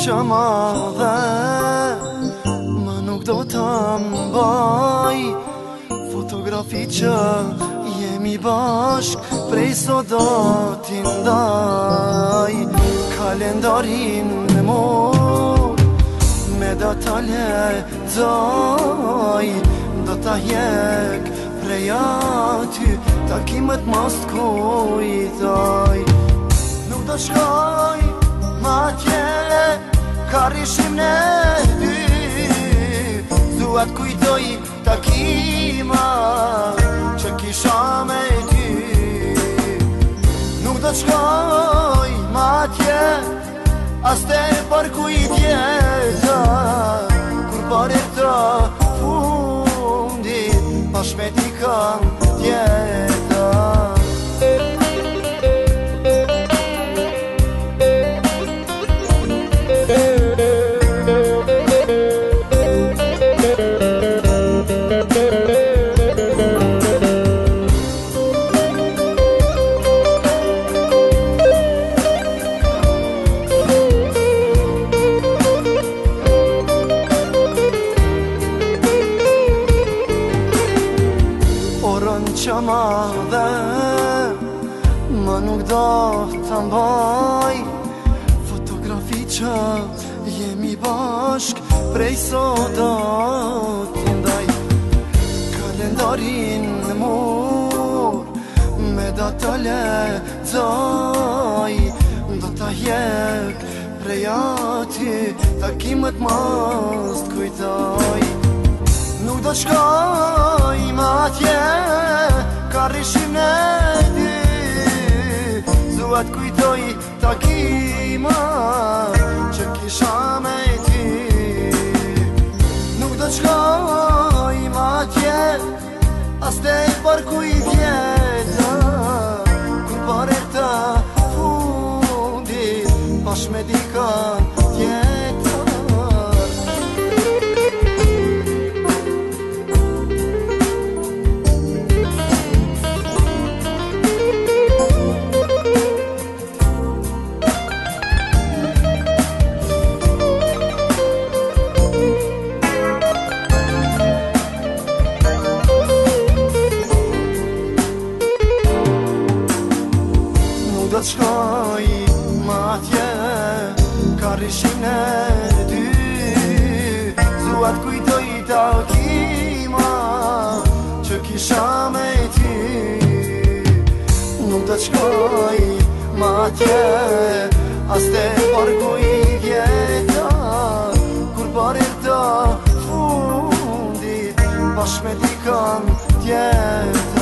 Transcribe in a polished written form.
që madhe më nuk do të mbaj fotografi që jemi bashk prej sot do t'i ndaj kalendarin në mor me do t'a lexoj do t'a hjek prej aty takimet mos kujtoj nuk do shkoj ma tjele ka rishim në dy duat kujtoj takima që kisha me ty nuk do shkoj ma tje as te për kujtjeta kur pare të fundit pash me t'i kam tjeta që madhe më nuk do të mbaj fotografi që jemi bashk prej sot do t'i ndaj kalendarin në mur me do të lexoj do t'a hjek prej aty takimet mos kujtoj nuk do shkoj ma tje ka rishim në dy zuat kujtoj takima që kisha me ty nuk do shkoj ma tje as te për kujtjeta kur pare të fundit pash me dika tjetër do të shkoj ma tje ka rishim në dy zuat kujtoj takima që kisha me ty nuk do të shkoj ma tje as te për kujtjeta kur pare të fundit pash me dikon tjetër